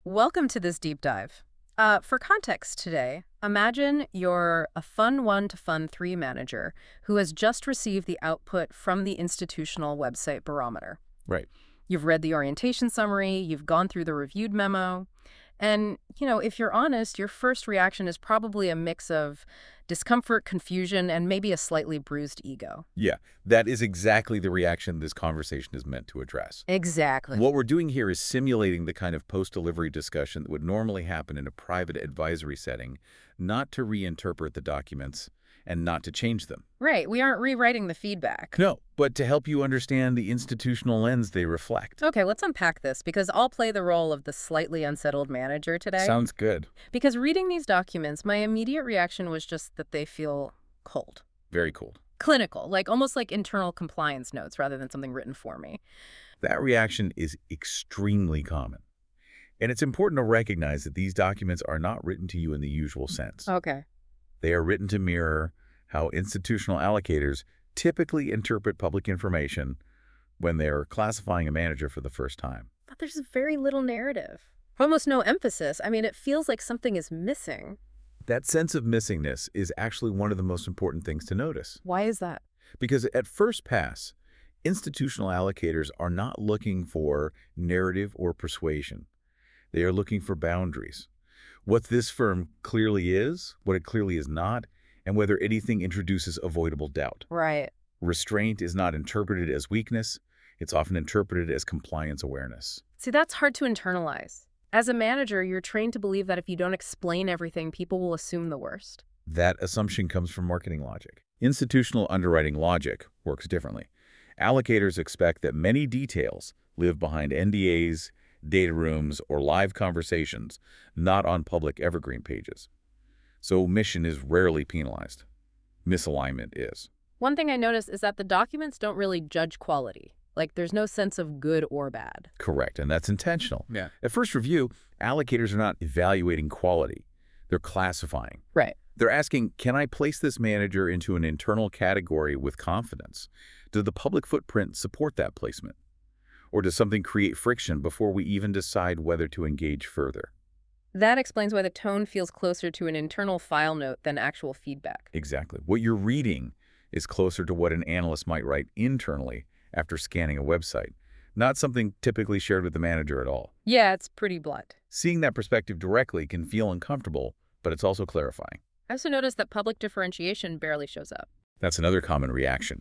Welcome to this deep dive. For context today, imagine you're a Fund 1 to Fund 3 manager who has just received the output from the institutional website barometer. Right. You've read the orientation summary, you've gone through the reviewed memo, and, if you're honest, your first reaction is probably a mix of discomfort, confusion, and maybe a slightly bruised ego. Yeah, that is exactly the reaction this conversation is meant to address. Exactly. What we're doing here is simulating the kind of post-delivery discussion that would normally happen in a private advisory setting, not to reinterpret the documents and not to change them. Right, we aren't rewriting the feedback. No, but to help you understand the institutional lens they reflect. Okay, let's unpack this because I'll play the role of the slightly unsettled manager today. Sounds good. Because reading these documents, my immediate reaction was just that they feel cold. Very cool. Clinical, almost like internal compliance notes rather than something written for me. That reaction is extremely common. And it's important to recognize that these documents are not written to you in the usual sense. Okay. They are written to mirror how institutional allocators typically interpret public information when they are classifying a manager for the first time. But there's very little narrative. Almost no emphasis. I mean, it feels like something is missing. That sense of missingness is actually one of the most important things to notice. Why is that? Because at first pass, institutional allocators are not looking for narrative or persuasion. They are looking for boundaries. What this firm clearly is, what it clearly is not, and whether anything introduces avoidable doubt. Right. Restraint is not interpreted as weakness. It's often interpreted as compliance awareness. See, that's hard to internalize. As a manager, you're trained to believe that if you don't explain everything, people will assume the worst. That assumption comes from marketing logic. Institutional underwriting logic works differently. Allocators expect that many details live behind NDAs, data rooms, or live conversations, not on public evergreen pages. So omission is rarely penalized. Misalignment is. One thing I noticed is that the documents don't really judge quality. There's no sense of good or bad. Correct, and that's intentional. Yeah. At first review, allocators are not evaluating quality. They're classifying. Right. They're asking, can I place this manager into an internal category with confidence? Does the public footprint support that placement? Or does something create friction before we even decide whether to engage further? That explains why the tone feels closer to an internal file note than actual feedback. Exactly. What you're reading is closer to what an analyst might write internally after scanning a website, not something typically shared with the manager at all. Yeah, it's pretty blunt. Seeing that perspective directly can feel uncomfortable, but it's also clarifying. I also noticed that public differentiation barely shows up. That's another common reaction.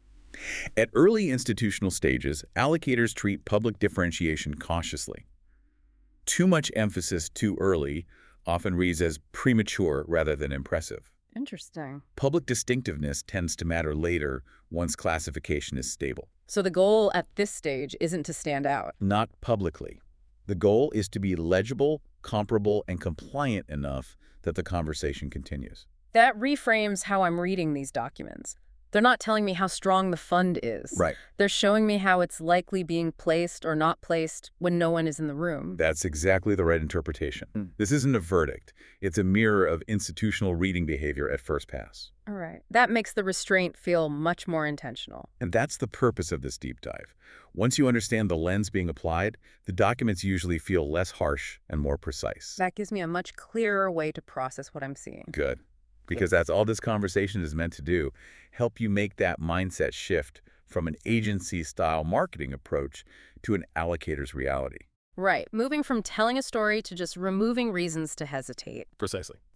At early institutional stages, allocators treat public differentiation cautiously. Too much emphasis too early often reads as premature rather than impressive. Interesting. Public distinctiveness tends to matter later once classification is stable. So the goal at this stage isn't to stand out. Not publicly. The goal is to be legible, comparable, and compliant enough that the conversation continues. That reframes how I'm reading these documents. They're not telling me how strong the fund is. Right. They're showing me how it's likely being placed or not placed when no one is in the room. That's exactly the right interpretation. This isn't a verdict. It's a mirror of institutional reading behavior at first pass. All right. That makes the restraint feel much more intentional. And that's the purpose of this deep dive. Once you understand the lens being applied, the documents usually feel less harsh and more precise. That gives me a much clearer way to process what I'm seeing. Good. Because that's all this conversation is meant to do, help you make that mindset shift from an agency-style marketing approach to an allocator's reality. Right. Moving from telling a story to just removing reasons to hesitate. Precisely.